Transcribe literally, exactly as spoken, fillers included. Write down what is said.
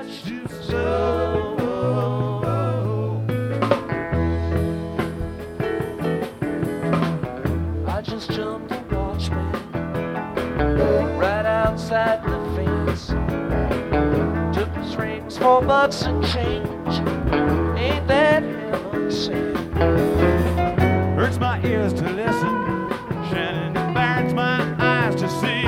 watched you so. I just jumped a watchman right outside the fence. Took his rings, four bucks and change. Ain't that heaven sent? Hurts my ears to listen, Shannon, burns my eyes to see.